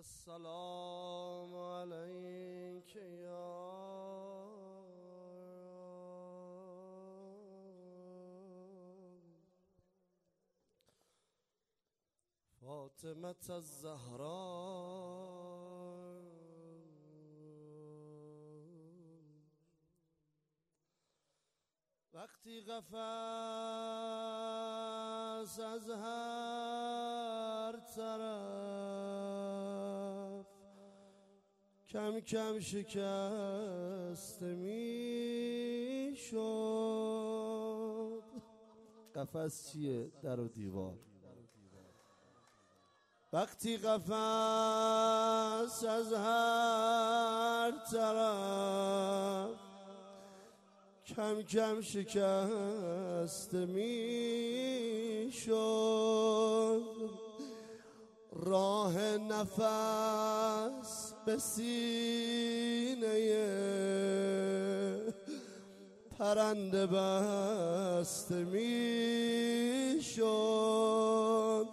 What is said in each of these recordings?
السلام عليك يا فاطمة الزهراء، وقتی قفس از هر طرف کم کم شکسته می شد. قفس چیه؟ در و دیوار. وقتی قفس از هر طرف کم کم شکسته می شد، راه نفس به سینه پرنده بسته می شد.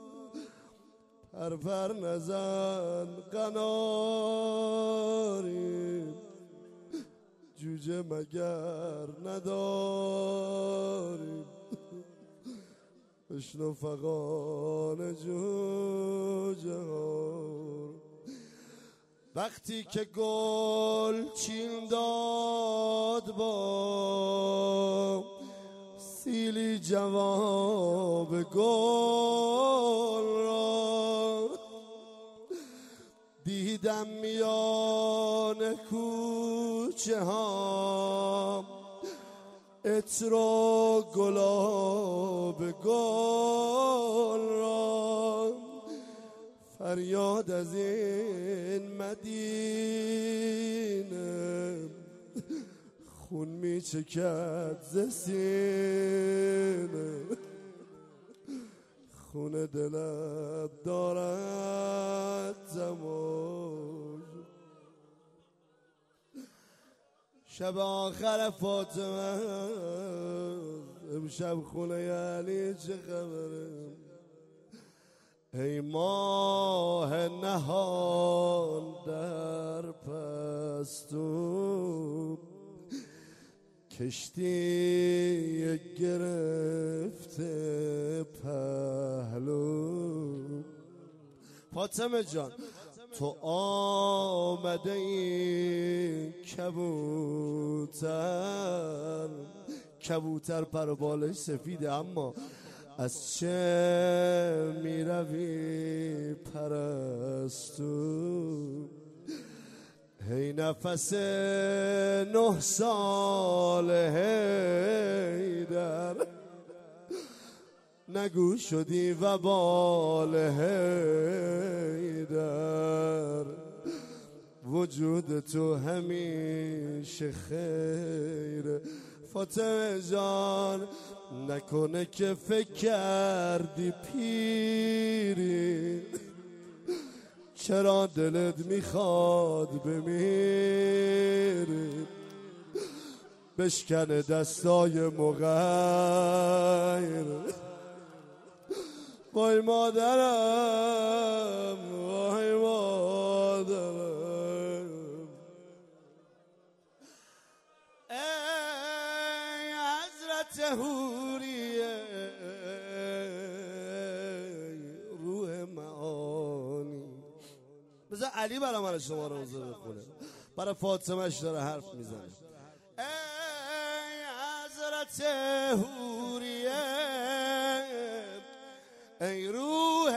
پر نزن قناری، جوجه مگر نداریم، بشنو فغان جوجه ها. وقتی که گل چین داد با سیلی جواب گل را، دیدم میان کوچه ها عطر و گلاب گل را. فریاد از این مدینه خون می چکد ز سینه، خون دلت دارد زمان. شب آخر فاطمه امشب خونه یعنی چه خبره؟ ای ماه نهان در پستو، کشتی گرفته پهلو. فاطمه جان تو آمده ای کبوتر پر و بالش سفیده، اما از چه می روی پرستو؟ هی نفس 9 ساله حیدر، نگو شدی وبال حیدر. وجود تو همیشه خیره. فاطمه جان نکنه که فکر کردی پیری، چرا دلت میخواد بمیری؟ بشکنه دستای مغیر. وای مادرم، وای مادرم. ای حضرت حوریه روح معانی. بذار علی برای من شما رو بخونه، برای فاطمهش داره حرف میزنه. ای حضرت حوریه ای روح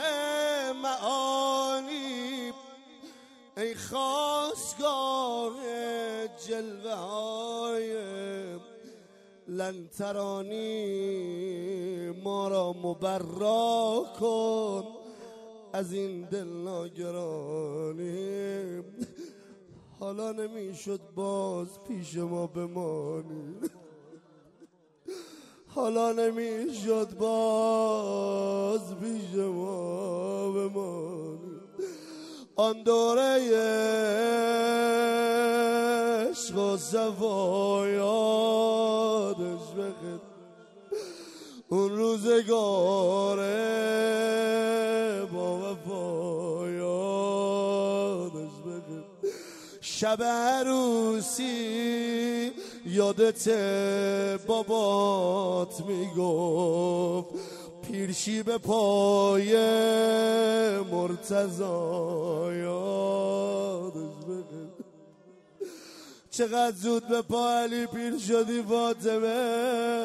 معانی، ای خواستگاه جلوه های لن ترانی، ما را مبرا کن از این دل ناگرانی. حالا نمیشد باز پیش ما بمانی، حالا نمیشد باز پیش ما بمانی. آن دوره عشق و صفا یادش بخیر، اون روزگاره با وفا شب عروسی یادت بابات میگفت پیرشی به پای مرتضی یادش بگه چقدر زود به پا علی پیر شدی فاطمه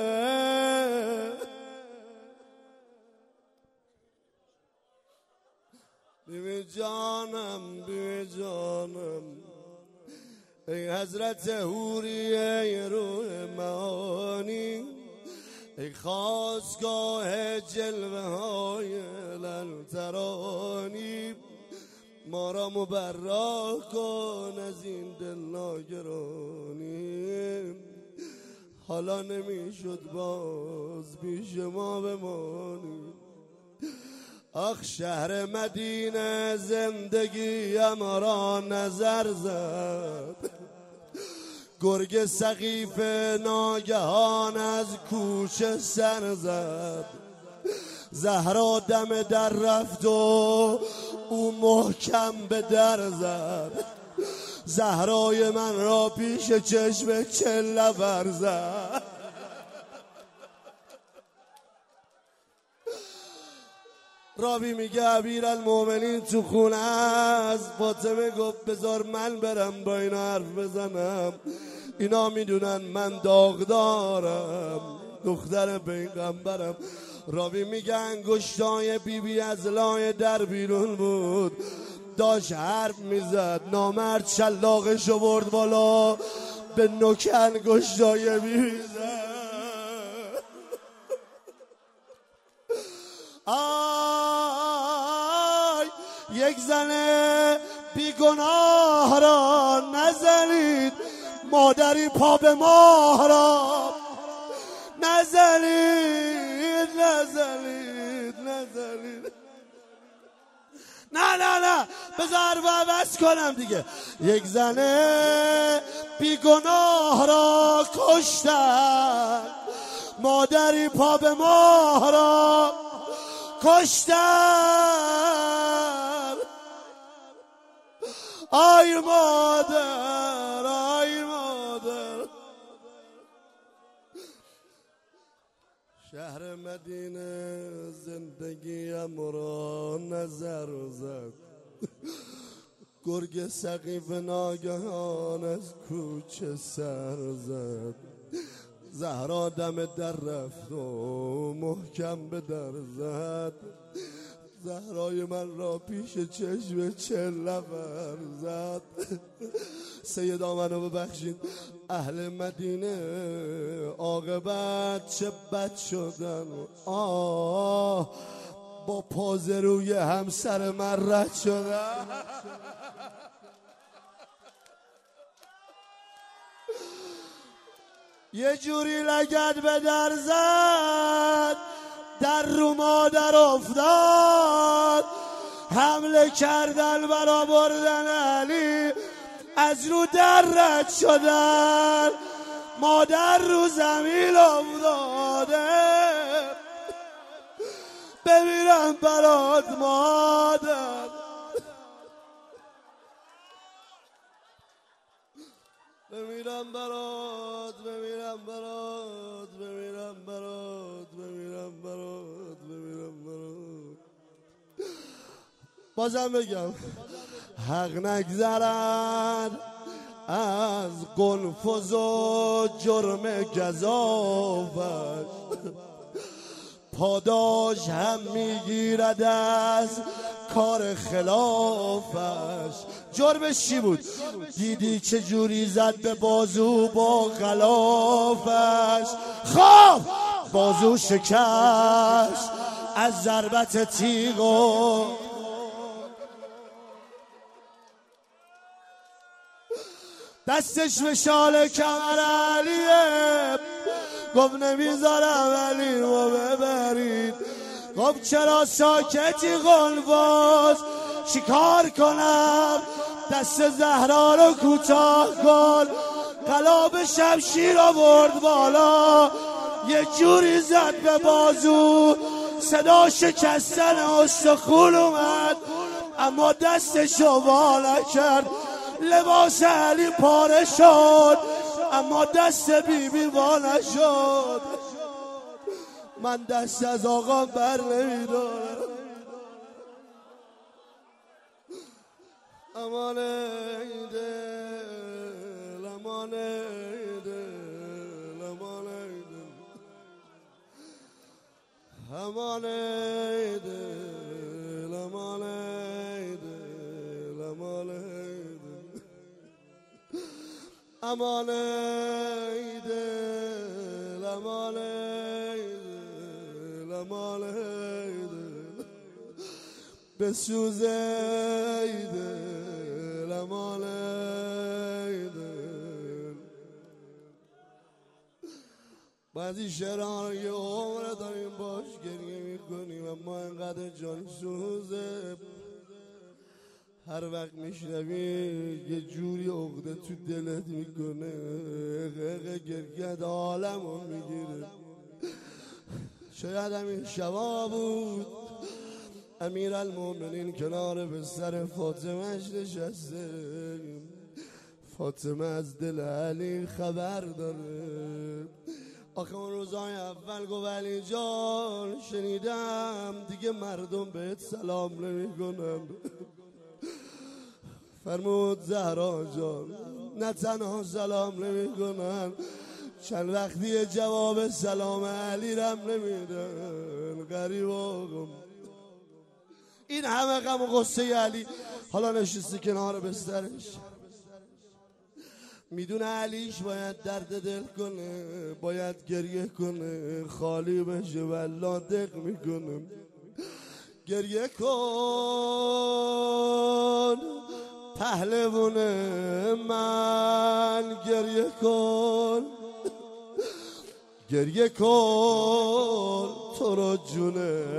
بیبی جانم بیبی جانم ای حضرت حوریه روح معانی ای خواستگاه جلوه های للترانی ما را مبرا کن از این دل ناگرانی حالا نمیشد باز پیش ما بمانی آخ شهر مدینه زندگیم را نظر زد گرگ سقیف ناگهان از کوچه سر زد زهرا دم در رفت و او محکم به در زد زهرای من را پیش چشم چله ور زد رابی میگه امیرالمومنین تو خونه است فاطمه گفت بذار من برم با اینا حرف بزنم اینا میدونن من داغ دارم دختر پیغمبرم رابی میگه انگشتای بیبی از لای در بیرون بود داشت حرف میزد نامرد شلاقشو برد بالا به نوک انگشتای بیبی زد یک زن بیگناه را نزنید مادری پا به ماه را نزنید نه بذار عوض کنم دیگه یک زن بیگناه را کشتن مادری پا به ماه را کشتن آی مادر آی مادر شهر مدینه زندگیم را نظر زد گرگ سقیف ناگهان از کوچه سر زد زهرا دم در رفت و محکم به در زد زهرای من را پیش چشم چله ور زد سیدا منو ببخشید اهل مدینه عاقبت چه بد شدن با پاز روی همسر من رد شدن یه جوری لگد به در زد در رو مادر افتاد حمله کردن برا بردن علی از رو در رد شدن مادر رو زمین افتاده بمیرم برات مادر بمیرم برات بمیرم برات بمیرم برات بمیرم برات بمیرم برات بازم بگم حق نگذرد از قنفذ و جرم گزافش پاداش هم میگیرد از کار خلافش جرمش چی بود؟ دیدی چه جوری زد به بازو با غلافش خب بازو شکست از ضربت تیغ دستش به شال کمر علیه گفت نمیذارم علی رو ببرید گفت چرا ساکتی قنفذ چیکار کنم دست زهرا رو کوتاه کن قلاب شمشیر رو برد بالا یه جوری زد به بازو صدا شکستن استخون اومد اما دستشو وا نکرد لباس علی پاره شد اما دست بیبی وا نشد. من دست از آقا بر نمیدارم. امان ای دل، امان ای دل، امان ای دل، امان ای دل، امان ای دل، امان ای دل، امان ای دل، امان ای دل، امان ای دل، بسوزه ای دل، امان ای دل. بعضی شعرها یه عمره داریم باش گریه میکنیم اما انقدر جان سوزه هر وقت میشنوی یه جوری عقده تو دلت میکنه، گریه عالمو میگیره. شاید همین شبا بود امیرالمومنین کنار بستر فاطمه‌اش نشسته. فاطمه از دل علی خبر داره. آخه اون روزای اول گفت علی جان شنیدم دیگه مردم بهت سلام نمی‌کنن. فرمود زهرا جان نه تنها سلام نمی‌کنن، چند وقتی جواب سلام علی رم نمیدن. غریب آقا این همه غم و غصه علی حالا نشسته کنار بسترش، میدونه علیش باید درد دل کنه، باید گریه کنه، خالی بشه والله دق میکنه. گریه کن پهلوون من، گریه کن، گریه کن تو رو جون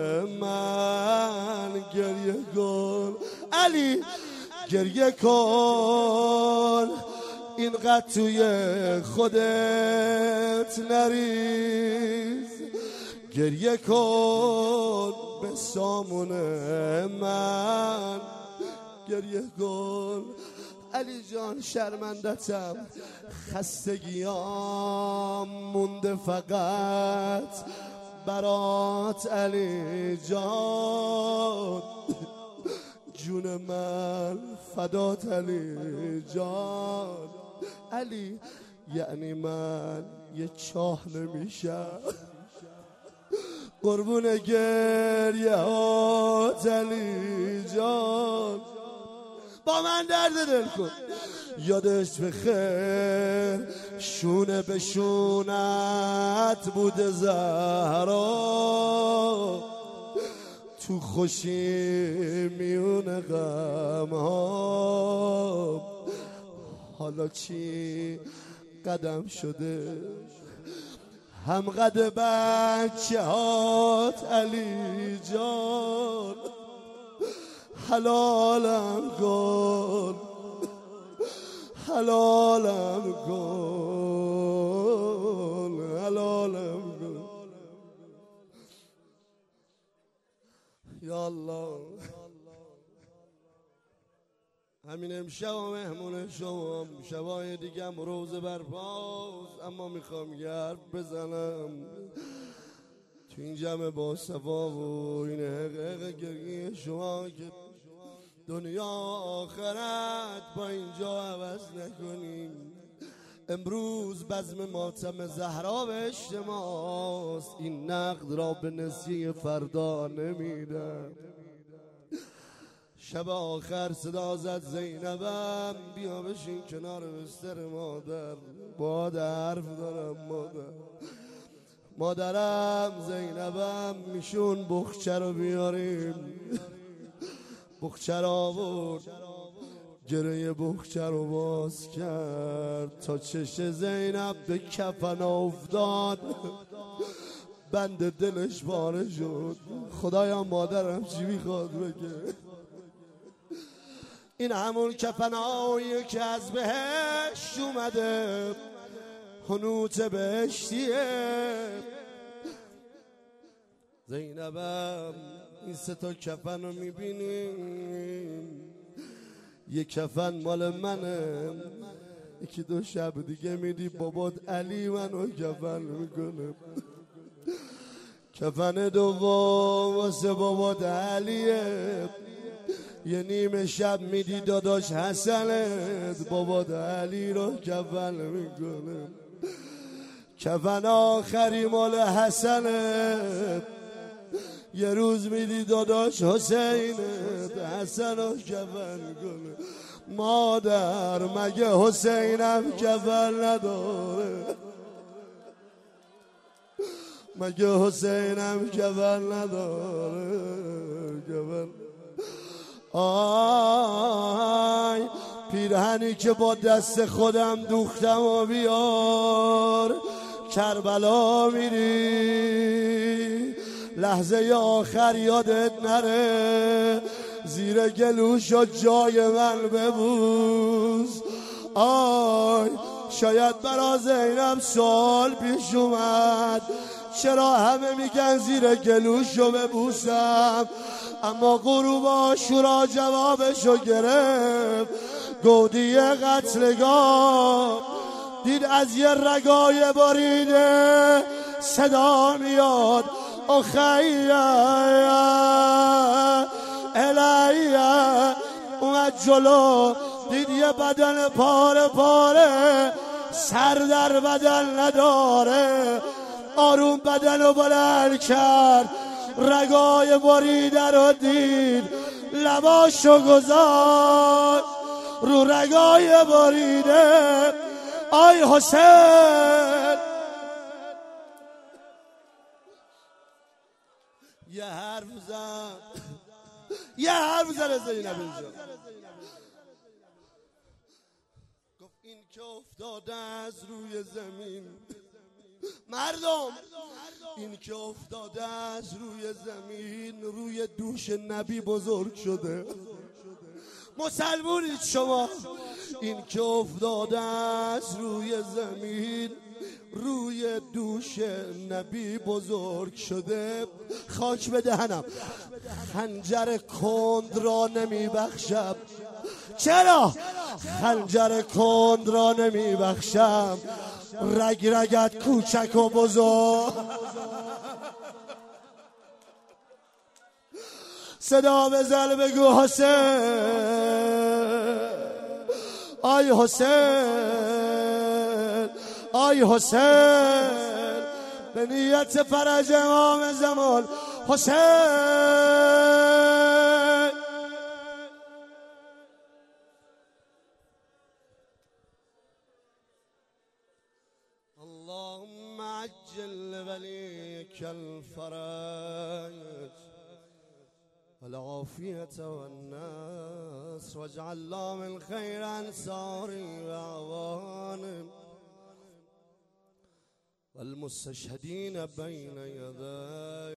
من، گریه کن علی، گریه کن اینقدر توی خودت نریز، گریه کن به سامون من، گریه کن علی جان شرمندتم، خستگیام مونده فقط برات علی جان، جون من فدات علی جان. علی یعنی من یه چاه نمیشم قربون گریه هات علی جان. با من درد دل کن یادش بخیر شونه به شونت بوده زهرا، تو خوشی میونه غم ها. حالا چی قدم شده هم قد بچه هات علی جان، حلالم کن، حلالم کن، حلالم کن یا الله. همین امشب و مهمون شما، شبای دیگم روز برپاست، اما میخوام یه حرف بزنم تو این جمع با صفا و این حقیقه گریه شما که دنیا آخرت با اینجا عوض نکنیم. امروز بزم ماتم زهرا به اجتماعست، این نقد را به نسیه فردا نمیدم. شب آخر صدا زد زینبم بیا بشین کنار بستر مادر، باید حرف دارم مادرم زینبم میشون بخچه رو بیاریم. بخچه رو آورد، گره بخچه رو باز کرد تا چش زینب به کفن افتاد، بند دلش پاره شد. خدایا مادرم چی میخواد بگه؟ این همون کفنایی که از بهشت اومده، حنوط بهشتیه. زینبم این سه تا کفن رو میبینیم، یه کفن مال منه، یکی دو شب دیگه میدی بابات علی منو کفن میکنه. کفن دوم واسه بابات علیه، یه نیم شب میدی داداش حسنت بابات علی رو کفن میکنه. کفن آخری مال حسنت، یه روز میدی داداش حسینت حسن رو کفن کنه. مادر مگه حسینم کفن نداره؟ مگه حسینم کفن نداره؟ کفن آی پیرهنی که با دست خودم دوختم و بیار، کربلا میری لحظه آخر یادت نره، زیر گلوشو جای من ببوس. آی شاید برا زینب سوال پیش اومد چرا همه میگن زیر گلوشو ببوسم، اما غروب عاشورا جوابشو گرفت. گودی قتلگاه دید از یه رگای باریده صدا میاد اخیه الیه. اومد جلو دید یه بدن پاره پاره، سر در بدن نداره. آروم بدن رو بلند کرد، رگای بریده رو دید، لباشو گذاشت رو رگای بریده. آی حسین یه حرف زن، یه حرف زن زینب اینجا گفت این که افتاده از روی زمین، مردم این که افتاده از روی زمین روی دوش نبی بزرگ شده. مسلمونید شما؟ این که افتاده از روی زمین روی دوش نبی بزرگ شده. خاک به دهنم، خنجر کند را نمی بخشم. چرا؟ خنجر کند را نمی بخشم، رگ رگت کوچک و بزرگ. صدا بزن بگو حسین، آی حسین، آی حسین، به نیت فرج امام زمان حسین. اللهم عجل وليك الفرج والعافية والنصر، واجعل الله من خير أنصاري وأعواني والمستشهدين بين يدي